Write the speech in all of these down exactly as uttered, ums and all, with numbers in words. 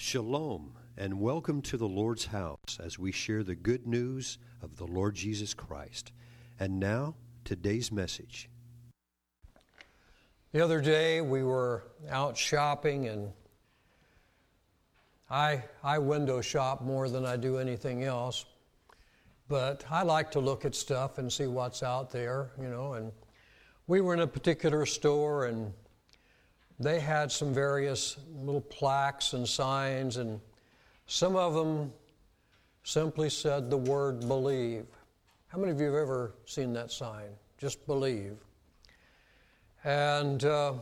Shalom, and welcome to the Lord's house as we share the good news of the Lord Jesus Christ. And now, today's message. The other day we were out shopping, and I I window shop more than I do anything else, but I like to look at stuff and see what's out there, you know, and we were in a particular store, and they had some various little plaques and signs, and some of them simply said the word believe. How many of you have ever seen that sign? Just believe. And uh,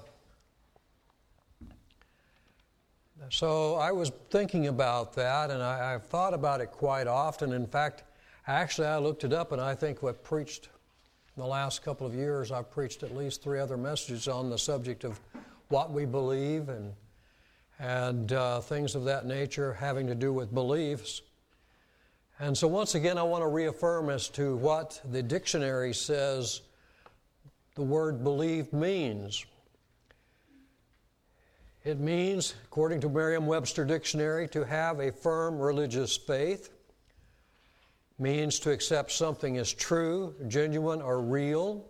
so I was thinking about that, and I, I've thought about it quite often. In fact, actually I looked it up, and I think I've preached in the last couple of years, I've preached at least three other messages on the subject of what we believe and and uh, things of that nature having to do with beliefs. And so once again, I want to reaffirm as to what the dictionary says the word believe means. It means, according to Merriam-Webster Dictionary, to have a firm religious faith, means to accept something as true, genuine, or real,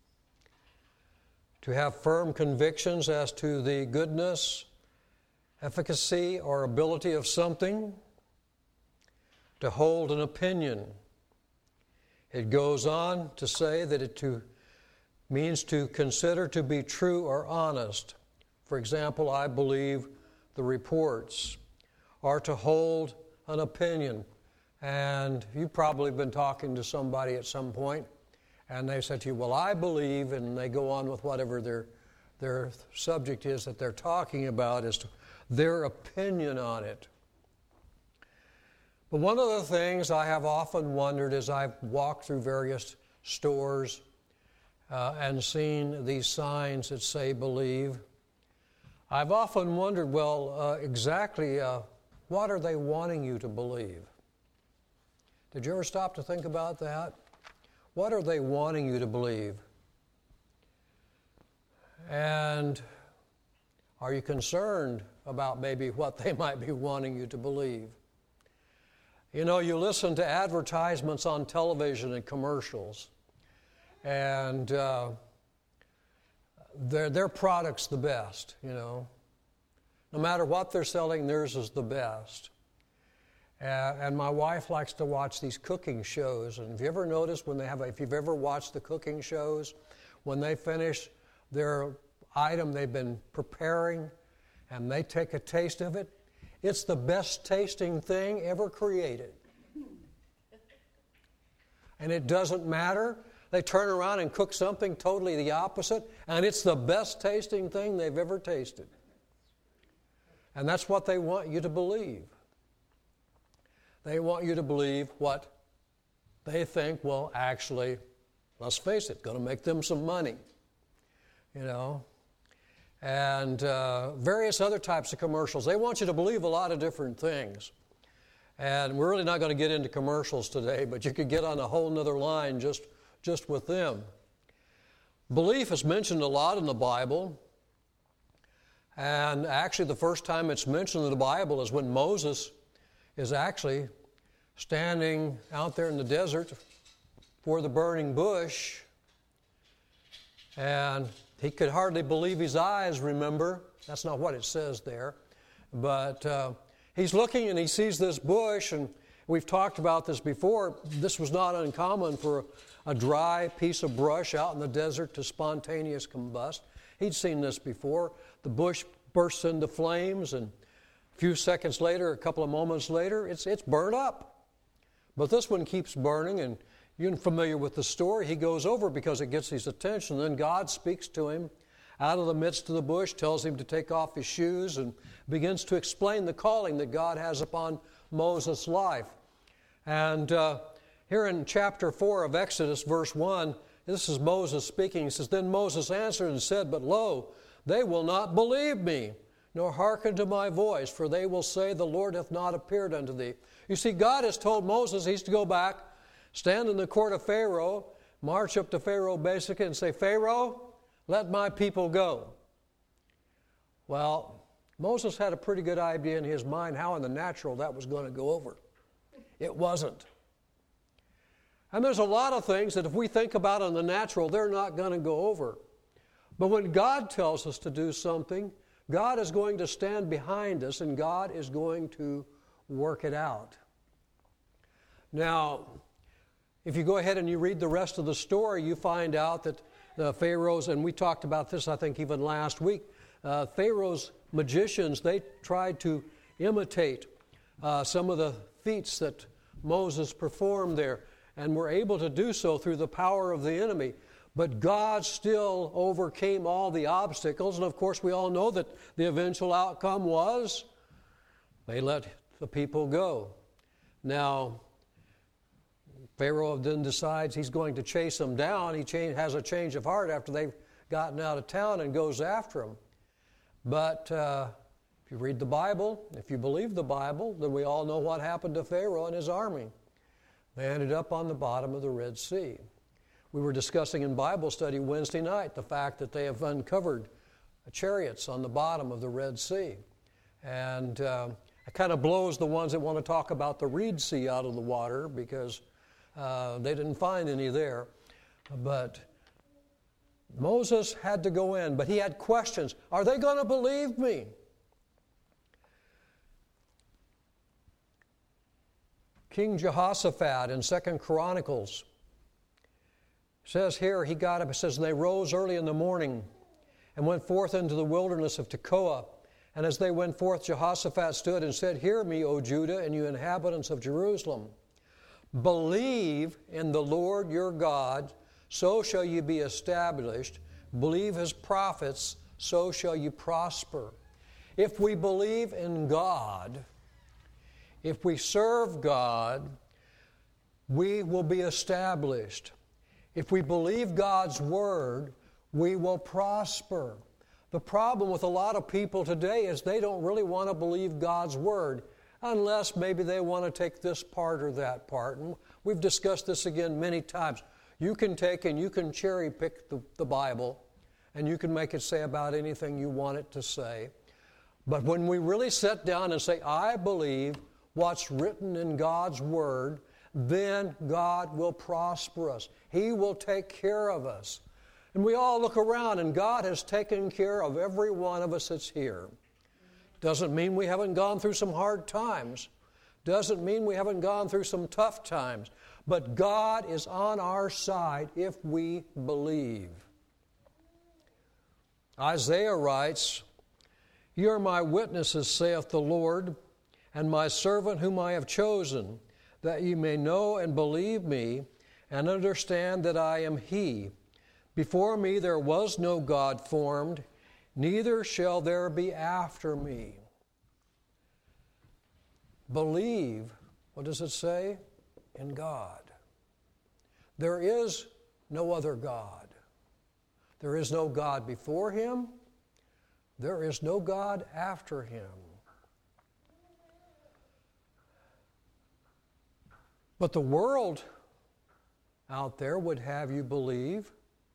to have firm convictions as to the goodness, efficacy, or ability of something, to hold an opinion. It goes on to say that it to, means to consider to be true or honest. For example, I believe the reports, or to hold an opinion. And you've probably been talking to somebody at some point, and they said to you, well, I believe, and they go on with whatever their their subject is that they're talking about as to their opinion on it. But one of the things I have often wondered as I've walked through various stores uh, and seen these signs that say believe, I've often wondered, well, uh, exactly uh, what are they wanting you to believe? Did you ever stop to think about that? What are they wanting you to believe? And are you concerned about maybe what they might be wanting you to believe? You know, you listen to advertisements on television and commercials, and uh, their, their product's the best, you know. No matter what they're selling, theirs is the best. Uh, and my wife likes to watch these cooking shows. And have you ever noticed when they have, a, if you've ever watched the cooking shows, when they finish their item they've been preparing and they take a taste of it, it's the best tasting thing ever created. And it doesn't matter. They turn around and cook something totally the opposite, and it's the best tasting thing they've ever tasted. And that's what they want you to believe. They want you to believe what they think will actually, let's face it, going to make them some money, you know. And uh, various other types of commercials. They want you to believe a lot of different things. And we're really not going to get into commercials today, but you could get on a whole nother line just, just with them. Belief is mentioned a lot in the Bible. And actually the first time it's mentioned in the Bible is when Moses is actually standing out there in the desert for the burning bush, and he could hardly believe his eyes, remember? That's not what it says there. But uh, he's looking and he sees this bush, and we've talked about this before. This was not uncommon for a dry piece of brush out in the desert to spontaneous combust. He'd seen this before. The bush bursts into flames, and a few seconds later, a couple of moments later, it's it's burned up. But this one keeps burning, and you're familiar with the story. He goes over because it gets his attention. Then God speaks to him out of the midst of the bush, tells him to take off his shoes, and begins to explain the calling that God has upon Moses' life. And uh, here in chapter four of Exodus, verse one, this is Moses speaking. He says, "Then Moses answered and said, But lo, they will not believe me, nor hearken to my voice, for they will say, The Lord hath not appeared unto thee." You see, God has told Moses he's to go back, stand in the court of Pharaoh, march up to Pharaoh basically and say, "Pharaoh, let my people go." Well, Moses had a pretty good idea in his mind how in the natural that was going to go over. It wasn't. And there's a lot of things that if we think about in the natural, they're not going to go over. But when God tells us to do something, God is going to stand behind us and God is going to work it out. Now, if you go ahead and you read the rest of the story, you find out that the Pharaoh's, and we talked about this I think even last week, uh, Pharaoh's magicians, they tried to imitate uh, some of the feats that Moses performed there and were able to do so through the power of the enemy. But God still overcame all the obstacles, and of course we all know that the eventual outcome was they let the people go. Now, Pharaoh then decides he's going to chase them down. He change, has a change of heart after they've gotten out of town and goes after them. But uh, if you read the Bible, if you believe the Bible, then we all know what happened to Pharaoh and his army. They ended up on the bottom of the Red Sea. We were discussing in Bible study Wednesday night the fact that they have uncovered chariots on the bottom of the Red Sea. And uh, it kind of blows the ones that want to talk about the Reed Sea out of the water because uh, they didn't find any there. But Moses had to go in, but he had questions. Are they going to believe me? King Jehoshaphat in Second Chronicles says here, he got up, it says, and they rose early in the morning and went forth into the wilderness of Tekoa. And as they went forth, Jehoshaphat stood and said, Hear me, O Judah, and you inhabitants of Jerusalem. Believe in the Lord your God, so shall you be established. Believe his prophets, so shall you prosper. If we believe in God, if we serve God, we will be established. If we believe God's word, we will prosper. The problem with a lot of people today is they don't really want to believe God's word unless maybe they want to take this part or that part. And we've discussed this again many times. You can take and you can cherry pick the, the Bible and you can make it say about anything you want it to say. But when we really sit down and say, I believe what's written in God's word, then God will prosper us. He will take care of us. And we all look around and God has taken care of every one of us that's here. Doesn't mean we haven't gone through some hard times. Doesn't mean we haven't gone through some tough times. But God is on our side if we believe. Isaiah writes, You are my witnesses, saith the Lord, and my servant whom I have chosen, that ye may know and believe me, and understand that I am he. Before me there was no God formed, neither shall there be after me. Believe, what does it say? In God. There is no other God. There is no God before him. There is no God after him. But the world out there would have you believe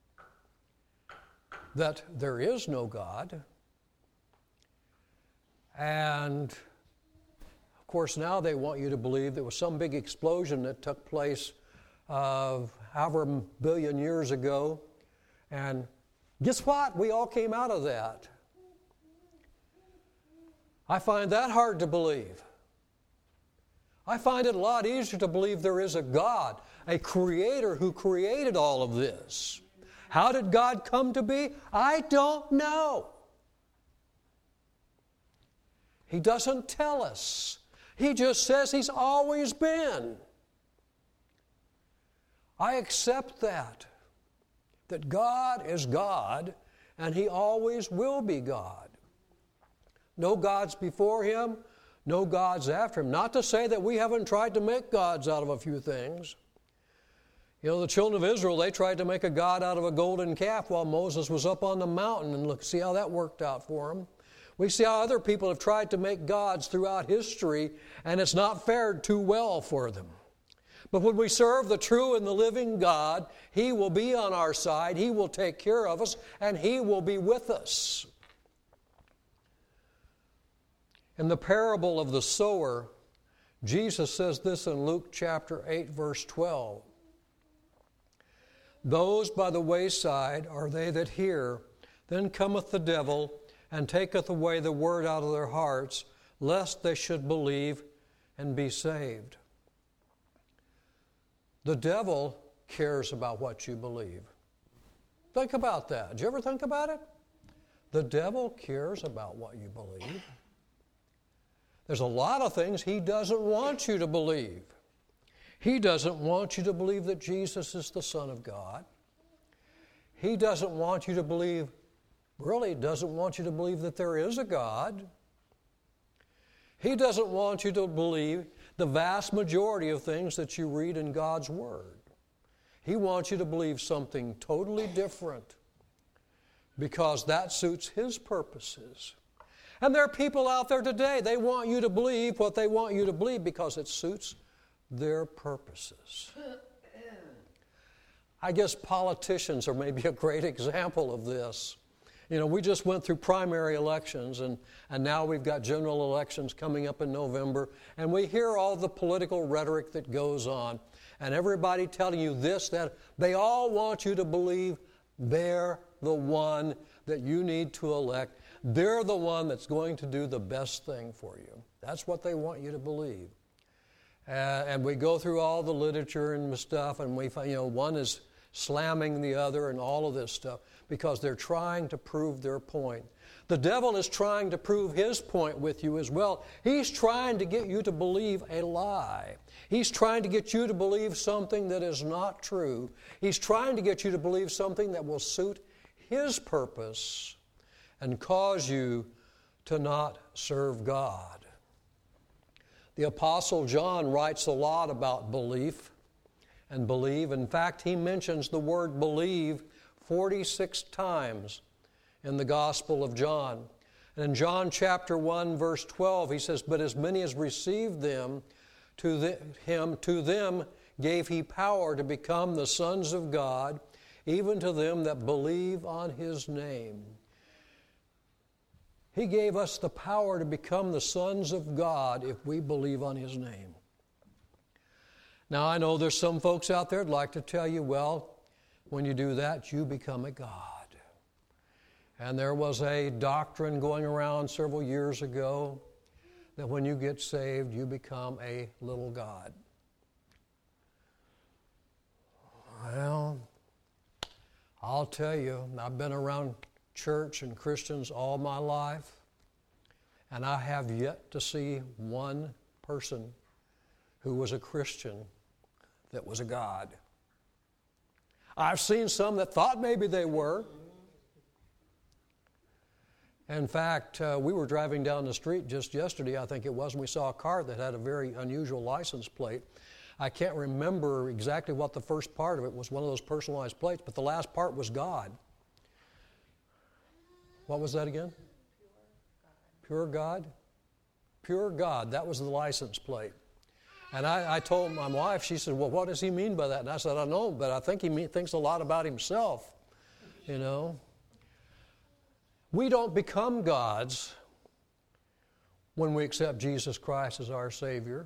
that there is no God. And, of course, now they want you to believe there was some big explosion that took place uh, however billion years ago. And guess what? We all came out of that. I find that hard to believe. I find it a lot easier to believe there is a God, a creator who created all of this. How did God come to be? I don't know. He doesn't tell us. He just says he's always been. I accept that, that God is God and he always will be God. No gods before him, no gods after him. Not to say that we haven't tried to make gods out of a few things. You know, the children of Israel, they tried to make a god out of a golden calf while Moses was up on the mountain, and look, see how that worked out for them. We see how other people have tried to make gods throughout history, and it's not fared too well for them. But when we serve the true and the living God, he will be on our side, he will take care of us, and he will be with us. In the parable of the sower, Jesus says this in Luke chapter eight, verse twelve. Those by the wayside are they that hear, then cometh the devil, and taketh away the word out of their hearts, lest they should believe and be saved. The devil cares about what you believe. Think about that. Did you ever think about it? The devil cares about what you believe. There's a lot of things he doesn't want you to believe. He doesn't want you to believe that Jesus is the Son of God. He doesn't want you to believe, really doesn't want you to believe that there is a God. He doesn't want you to believe the vast majority of things that you read in God's Word. He wants you to believe something totally different because that suits His purposes. And there are people out there today, they want you to believe what they want you to believe because it suits their purposes. I guess politicians are maybe a great example of this. You know, we just went through primary elections, and, and now we've got general elections coming up in November, and we hear all the political rhetoric that goes on, and everybody telling you this, that. They all want you to believe they're the one that you need to elect. They're the one that's going to do the best thing for you. That's what they want you to believe. Uh, and we go through all the literature and stuff, and we find, you know, one is slamming the other and all of this stuff because they're trying to prove their point. The devil is trying to prove his point with you as well. He's trying to get you to believe a lie. He's trying to get you to believe something that is not true. He's trying to get you to believe something that will suit his purpose and cause you to not serve God. The Apostle John writes a lot about belief and believe. In fact, he mentions the word believe forty-six times in the Gospel of John. And in John chapter one, verse twelve, he says, "But as many as received them, to the, him, to them gave he power to become the sons of God, even to them that believe on his name." He gave us the power to become the sons of God if we believe on his name. Now, I know there's some folks out there that'd like to tell you, well, when you do that, you become a God. And there was a doctrine going around several years ago that when you get saved, you become a little God. Well, I'll tell you, I've been around church and Christians all my life, and I have yet to see one person who was a Christian that was a God. I've seen some that thought maybe they were. In fact, uh, we were driving down the street just yesterday, I think it was, and we saw a car that had a very unusual license plate. I can't remember exactly what the first part of it was, one of those personalized plates, but the last part was God. What was that again? Pure God. Pure God. That was the license plate. And I, I told my wife, she said, well, what does he mean by that? And I said, I don't know, but I think he mean, thinks a lot about himself, you know. We don't become gods when we accept Jesus Christ as our Savior,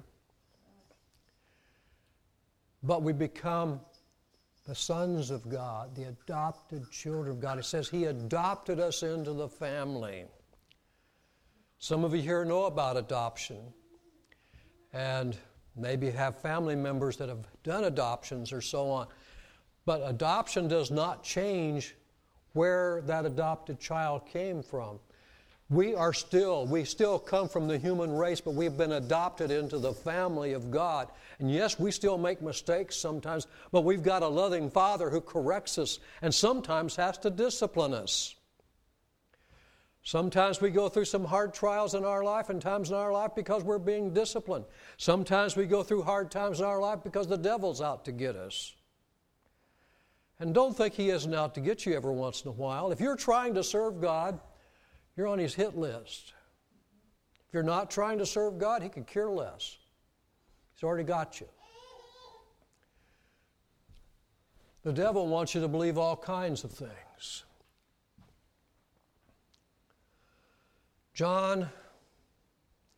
but we become the sons of God, the adopted children of God. It says he adopted us into the family. Some of you here know about adoption and maybe have family members that have done adoptions or so on. But adoption does not change where that adopted child came from. We are still, we still come from the human race, but we've been adopted into the family of God. And yes, we still make mistakes sometimes, but we've got a loving Father who corrects us and sometimes has to discipline us. Sometimes we go through some hard trials in our life and times in our life because we're being disciplined. Sometimes we go through hard times in our life because the devil's out to get us. And don't think he isn't out to get you every once in a while. If you're trying to serve God, you're on his hit list. If you're not trying to serve God, he could care less. He's already got you. The devil wants you to believe all kinds of things. John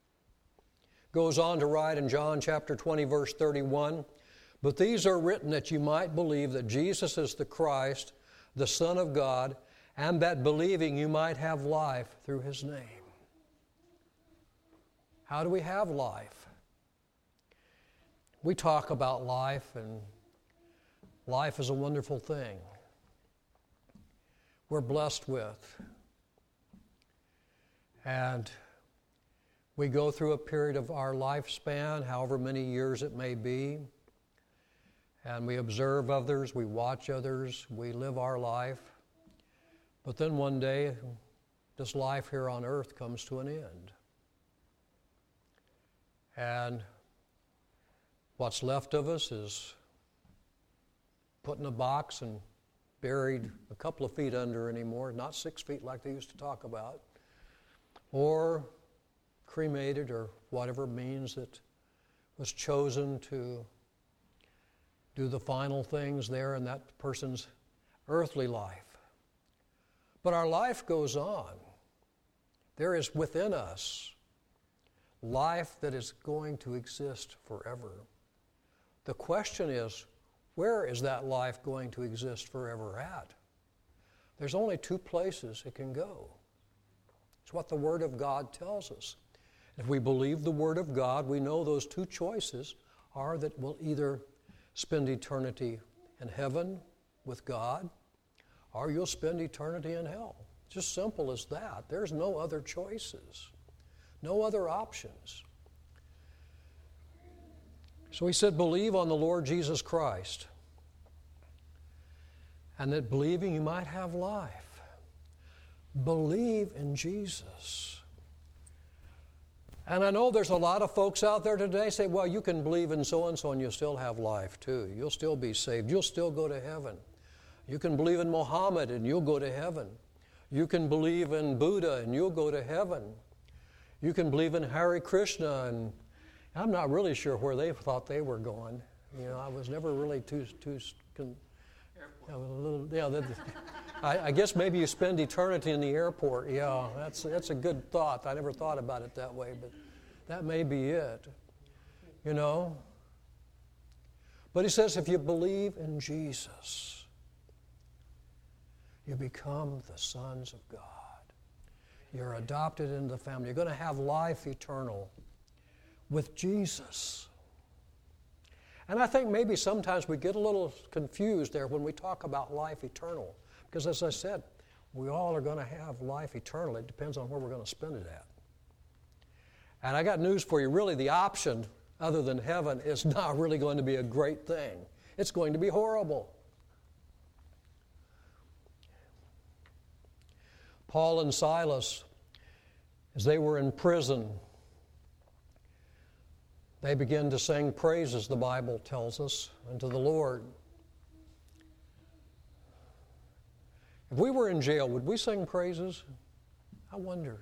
goes on to write in John chapter twenty, verse thirty-one, "But these are written that you might believe that Jesus is the Christ, the Son of God, and that believing you might have life through His name." How do we have life? We talk about life, and life is a wonderful thing we're blessed with. And we go through a period of our lifespan, however many years it may be, and we observe others, we watch others, we live our life. But then one day, this life here on earth comes to an end. And what's left of us is put in a box and buried a couple of feet under anymore, not six feet like they used to talk about, or cremated or whatever means that was chosen to do the final things there in that person's earthly life. But our life goes on. There is within us life that is going to exist forever. The question is, where is that life going to exist forever at? There's only two places it can go. It's what the Word of God tells us. If we believe the Word of God, we know those two choices are that we'll either spend eternity in heaven with God, or you'll spend eternity in hell. Just simple as that. There's no other choices, no other options. So he said, believe on the Lord Jesus Christ, and that believing you might have life. Believe in Jesus. And I know there's a lot of folks out there today say, well, you can believe in so-and-so and you'll still have life too. You'll still be saved. You'll still go to heaven. You can believe in Muhammad and you'll go to heaven. You can believe in Buddha and you'll go to heaven. You can believe in Hare Krishna, and I'm not really sure where they thought they were going. You know, I was never really too, too, I was a little, yeah, that, I, I guess maybe you spend eternity in the airport. Yeah, that's that's a good thought. I never thought about it that way, but that may be it, you know. But he says if you believe in Jesus, you become the sons of God. You're adopted into the family. You're going to have life eternal with Jesus. And I think maybe sometimes we get a little confused there when we talk about life eternal. Because as I said, we all are going to have life eternal. It depends on where we're going to spend it at. And I got news for you. Really, the option other than heaven is not really going to be a great thing. It's going to be horrible. Paul and Silas, as they were in prison, they began to sing praises, the Bible tells us, unto the Lord. If we were in jail, would we sing praises? I wonder.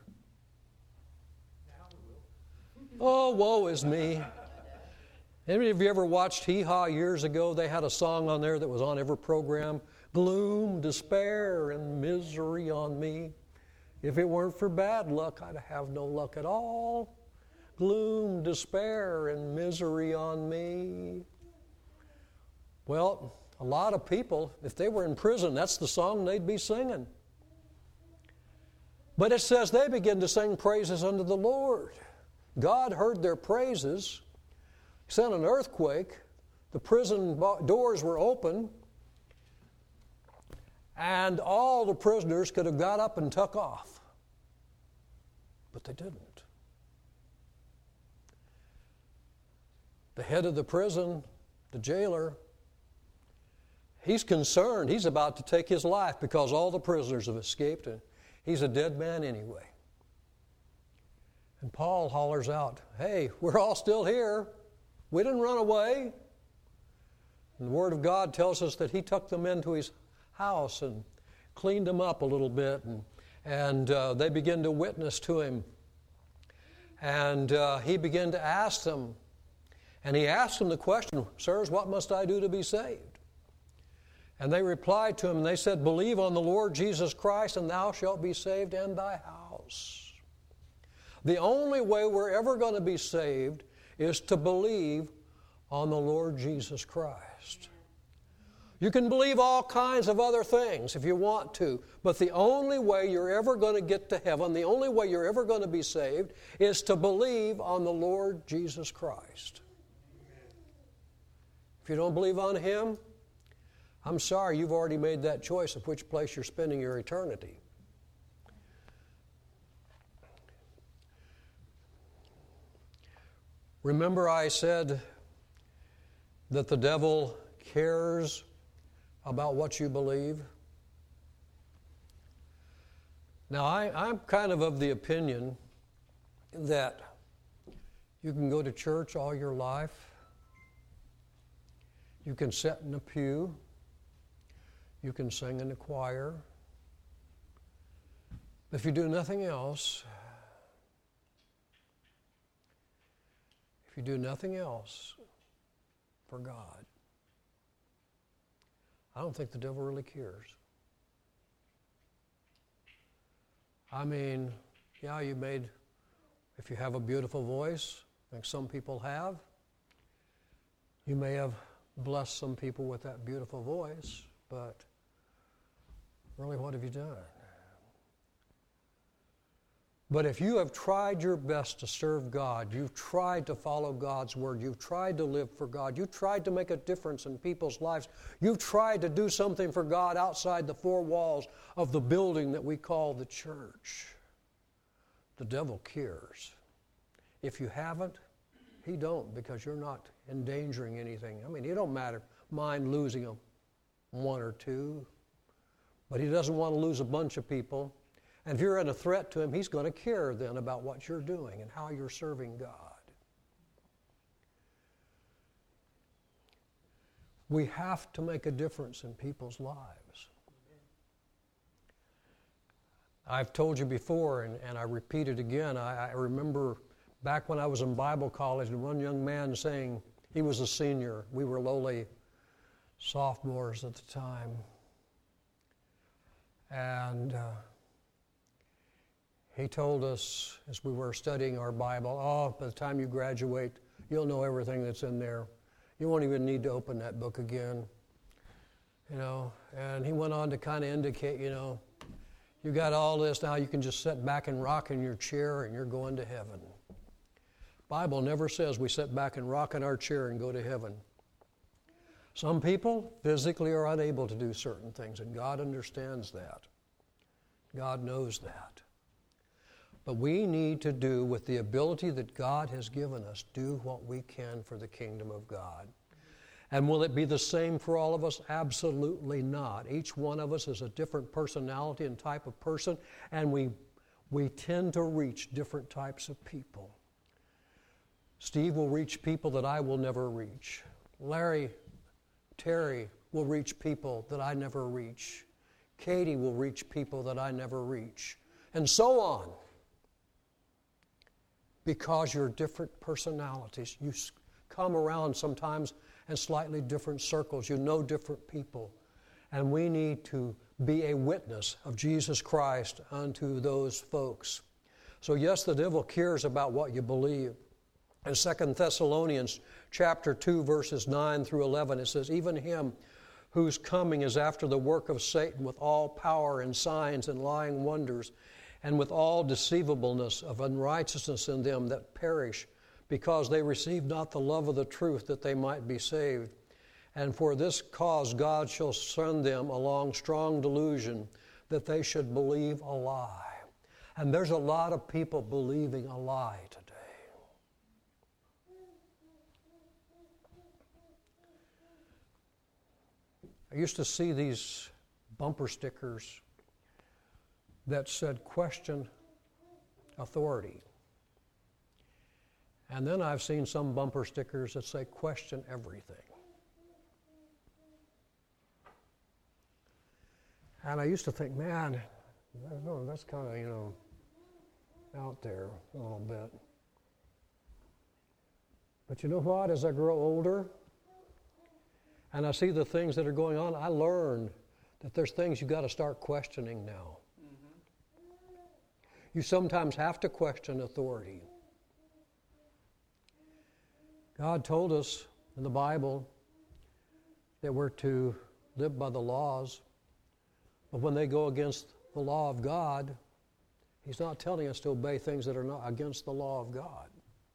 Oh, woe is me. Any of you ever watched Hee Haw years ago? They had a song on there that was on every program. Gloom, despair, and misery on me. If it weren't for bad luck, I'd have no luck at all. Gloom, despair, and misery on me. Well, a lot of people, if they were in prison, that's the song they'd be singing. But it says they began to sing praises unto the Lord. God heard their praises, sent an earthquake, the prison doors were open, and all the prisoners could have got up and took off. But they didn't. The head of the prison, the jailer, he's concerned. He's about to take his life because all the prisoners have escaped and he's a dead man anyway. And Paul hollers out, hey, we're all still here. We didn't run away. And the Word of God tells us that he took them into his house and cleaned them up a little bit, and, and uh, they began to witness to him. And uh, he began to ask them, and he asked them the question, sirs, what must I do to be saved? And they replied to him, and they said, believe on the Lord Jesus Christ, and thou shalt be saved and thy house. The only way we're ever going to be saved is to believe on the Lord Jesus Christ. You can believe all kinds of other things if you want to, but the only way you're ever going to get to heaven, the only way you're ever going to be saved, is to believe on the Lord Jesus Christ. If you don't believe on Him, I'm sorry, you've already made that choice of which place you're spending your eternity. Remember I said that the devil cares about what you believe? Now, I, I'm kind of of the opinion that you can go to church all your life. You can sit in a pew. You can sing in the choir. If you do nothing else, if you do nothing else for God, I don't think the devil really cares. I mean, yeah, you made, if you have a beautiful voice, like some people have, you may have blessed some people with that beautiful voice, but really, what have you done? But if you have tried your best to serve God, you've tried to follow God's Word, you've tried to live for God, you've tried to make a difference in people's lives, you've tried to do something for God outside the four walls of the building that we call the church, the devil cares. If you haven't, he don't, because you're not endangering anything. I mean, it don't matter, mind losing a one or two, but he doesn't want to lose a bunch of people. And if you're in a threat to him, he's going to care then about what you're doing and how you're serving God. We have to make a difference in people's lives. I've told you before, and, and I repeat it again, I, I remember back when I was in Bible college and one young man saying, he was a senior, we were lowly sophomores at the time, and uh, he told us as we were studying our Bible, oh, by the time you graduate, you'll know everything that's in there. You won't even need to open that book again. You know, and he went on to kind of indicate, you know, you got all this, now you can just sit back and rock in your chair and you're going to heaven. Bible never says we sit back and rock in our chair and go to heaven. Some people physically are unable to do certain things, and God understands that. God knows that. But we need to do, with the ability that God has given us, do what we can for the kingdom of God. And will it be the same for all of us? Absolutely not. Each one of us is a different personality and type of person, and we, we tend to reach different types of people. Steve will reach people that I will never reach. Larry, Terry will reach people that I never reach. Katie will reach people that I never reach. And so on. Because you're different personalities. You come around sometimes in slightly different circles. You know different people. And we need to be a witness of Jesus Christ unto those folks. So yes, the devil cares about what you believe. In Second Thessalonians chapter two, verses nine through eleven, it says, even him whose coming is after the work of Satan with all power and signs and lying wonders, and with all deceivableness of unrighteousness in them that perish, because they receive not the love of the truth that they might be saved. And for this cause God shall send them along strong delusion, that they should believe a lie. And there's a lot of people believing a lie today. I used to see these bumper stickers that said, question authority. And then I've seen some bumper stickers that say, question everything. And I used to think, man, no, that's kind of, you know, out there a little bit. But you know what? As I grow older and I see the things that are going on, I learned that there's things you've got to start questioning now. You sometimes have to question authority. God told us in the Bible that we're to live by the laws, but when they go against the law of God, He's not telling us to obey things that are not against the law of God.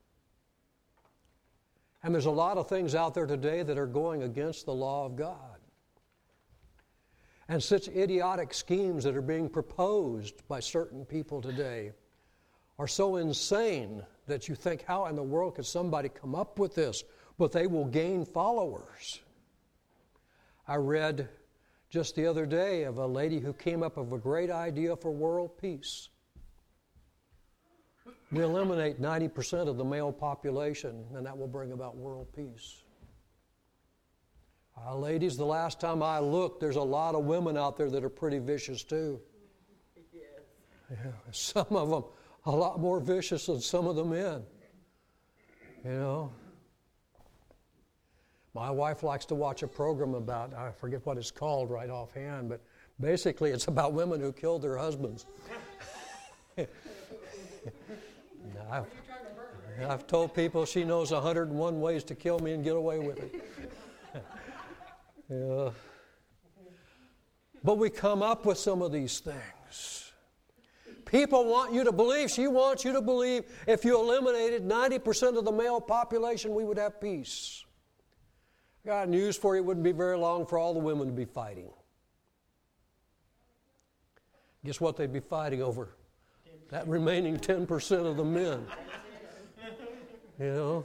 And there's a lot of things out there today that are going against the law of God. And such idiotic schemes that are being proposed by certain people today are so insane that you think, how in the world could somebody come up with this? But they will gain followers. I read just the other day of a lady who came up with a great idea for world peace. We eliminate ninety percent of the male population, and that will bring about world peace. Uh, ladies, the last time I looked, there's a lot of women out there that are pretty vicious too. Yes. Yeah, some of them a lot more vicious than some of the men. You know. My wife likes to watch a program about, I forget what it's called right offhand, but basically it's about women who killed their husbands. I've, I've told people she knows one hundred and one ways to kill me and get away with it. Yeah. But we come up with some of these things. People want you to believe, she wants you to believe, if you eliminated ninety percent of the male population, we would have peace. Got news for you, it wouldn't be very long for all the women to be fighting. Guess what they'd be fighting over? That remaining ten percent of the men. You know?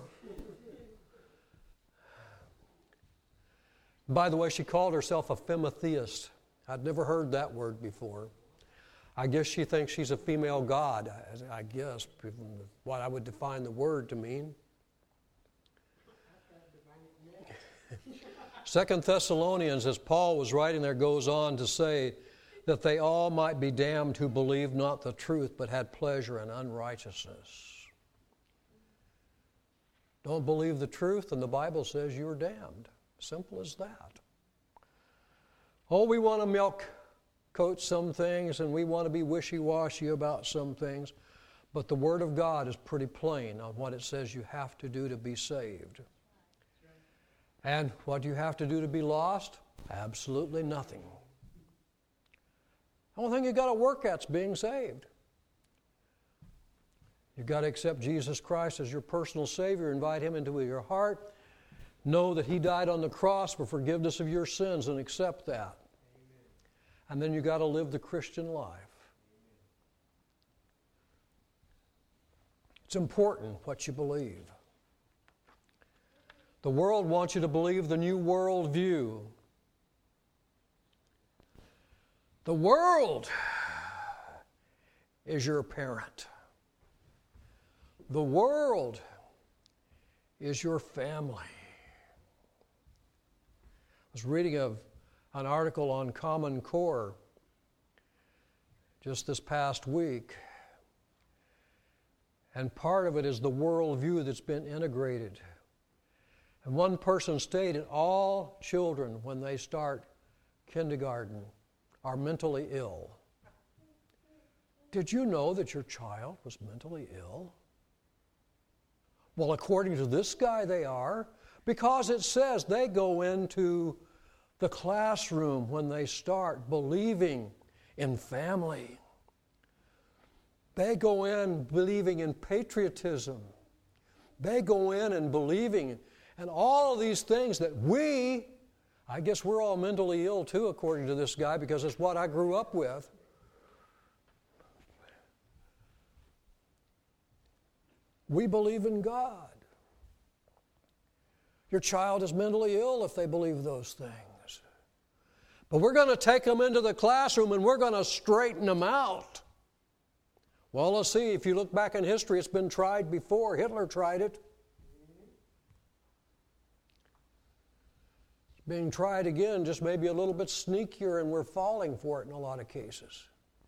By the way, she called herself a femitheist. I'd never heard that word before. I guess she thinks she's a female god, I guess, what I would define the word to mean. Second Thessalonians, as Paul was writing there, goes on to say that they all might be damned who believed not the truth, but had pleasure in unrighteousness. Don't believe the truth, and the Bible says you're damned. Simple as that. Oh, we want to milk coat some things, and we want to be wishy-washy about some things, but the Word of God is pretty plain on what it says you have to do to be saved. And what do you have to do to be lost? Absolutely nothing. The only thing you've got to work at is being saved. You've got to accept Jesus Christ as your personal Savior, invite Him into your heart, know that He died on the cross for forgiveness of your sins, and accept that. Amen. And then you've got to live the Christian life. It's important what you believe. The world wants you to believe the new world view. The world is your parent. The world is your family. I was reading of an article on Common Core just this past week, and part of it is the worldview that's been integrated. And one person stated all children, when they start kindergarten, are mentally ill. Did you know that your child was mentally ill? Well, according to this guy, they are, because it says they go into the classroom when they start believing in family. They go in believing in patriotism. They go in and believing and all of these things that we, I guess we're all mentally ill too, according to this guy, because it's what I grew up with. We believe in God. Your child is mentally ill if they believe those things. But we're going to take them into the classroom and we're going to straighten them out. Well, let's see. If you look back in history, it's been tried before. Hitler tried it. It's being tried again, just maybe a little bit sneakier, and we're falling for it in a lot of cases.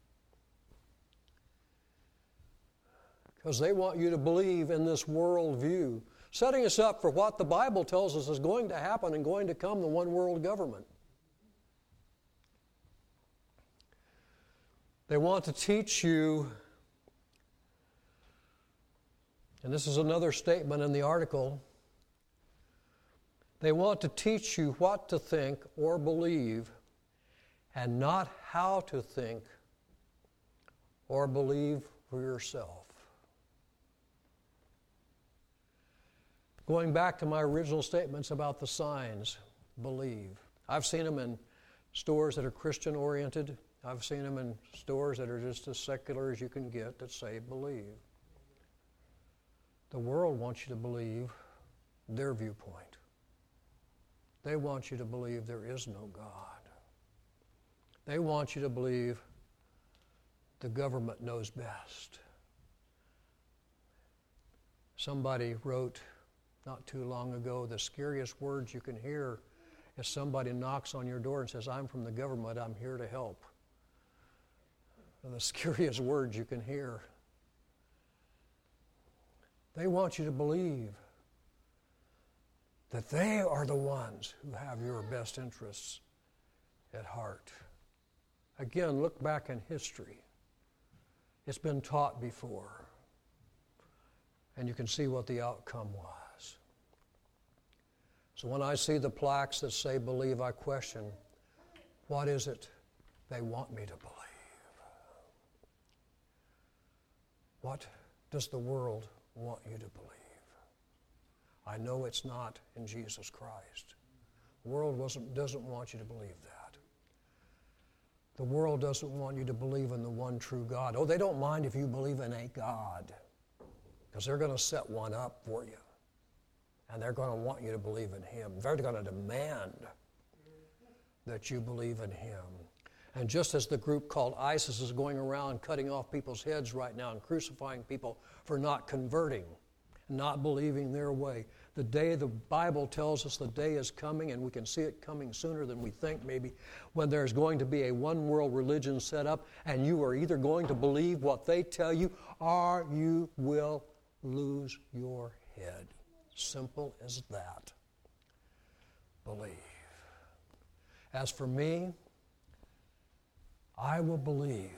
Because they want you to believe in this worldview, setting us up for what the Bible tells us is going to happen and going to come, the one world government. They want to teach you And this is another statement in the article. They want to teach you what to think or believe and not how to think or believe for yourself. Going back to my original statements about the signs, believe. I've seen them in stores that are Christian-oriented. I've seen them in stores that are just as secular as you can get that say believe. The world wants you to believe their viewpoint. They want you to believe there is no God. They want you to believe the government knows best. Somebody wrote not too long ago, the scariest words you can hear is somebody knocks on your door and says, I'm from the government, I'm here to help. And the scariest words you can hear. They want you to believe that they are the ones who have your best interests at heart. Again, look back in history. It's been taught before. And you can see what the outcome was. So when I see the plaques that say believe, I question, what is it they want me to believe? What does the world want you to believe? I know it's not in Jesus Christ. The world wasn't, doesn't want you to believe that. The world doesn't want you to believe in the one true God. Oh, they don't mind if you believe in a God, because they're going to set one up for you. And they're going to want you to believe in Him. They're going to demand that you believe in Him. And just as the group called ISIS is going around cutting off people's heads right now and crucifying people for not converting, not believing their way, the day the Bible tells us the day is coming, and we can see it coming sooner than we think maybe, when there's going to be a one-world religion set up, and you are either going to believe what they tell you, or you will lose your head. Simple as that. Believe. As for me, I will believe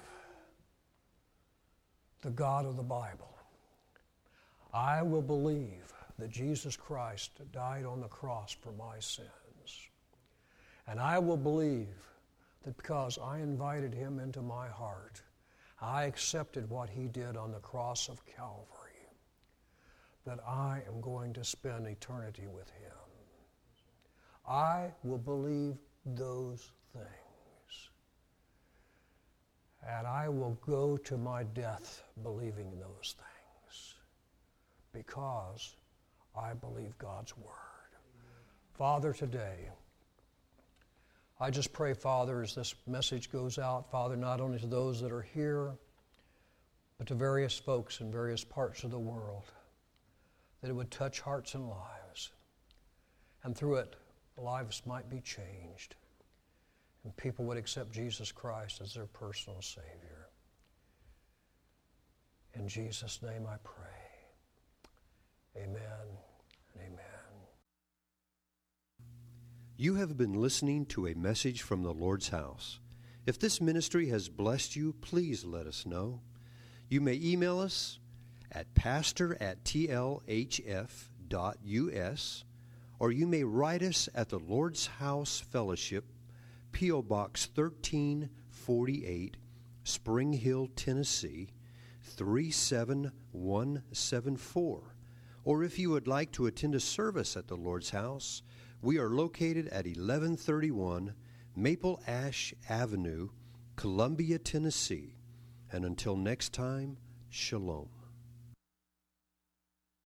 the God of the Bible. I will believe that Jesus Christ died on the cross for my sins. And I will believe that because I invited Him into my heart, I accepted what He did on the cross of Calvary, that I am going to spend eternity with Him. I will believe those things. And I will go to my death believing those things, because I believe God's Word. Father, today, I just pray, Father, as this message goes out, Father, not only to those that are here, but to various folks in various parts of the world, that it would touch hearts and lives. And through it, lives might be changed. And people would accept Jesus Christ as their personal Savior. In Jesus' name I pray. Amen and amen. You have been listening to a message from the Lord's house. If this ministry has blessed you, please let us know. You may email us at pastor at t l h f dot u s, or you may write us at the Lord's House Fellowship, P O Box thirteen forty-eight, Spring Hill, Tennessee, three seven one seven four. Or if you would like to attend a service at the Lord's House, we are located at eleven thirty-one Maple Ash Avenue, Columbia, Tennessee. And until next time, shalom.